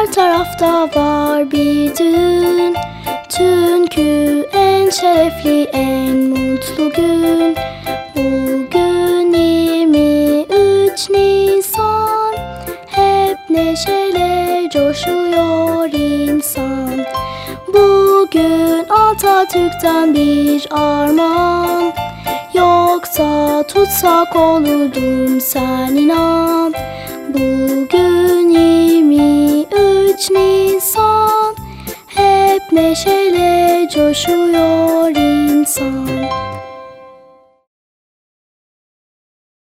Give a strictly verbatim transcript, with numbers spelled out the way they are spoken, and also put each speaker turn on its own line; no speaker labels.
Her tarafta var bir düğün, çünkü en şerefli, en mutlu gün. Bugün yirmi üç Nisan, hep neşeyle coşuyor insan. Bugün Atatürk'ten bir armağan, yoksa tutsak olurdum, sen inan. Bugün yirmi üç Nisan, hep neşeyle coşuyor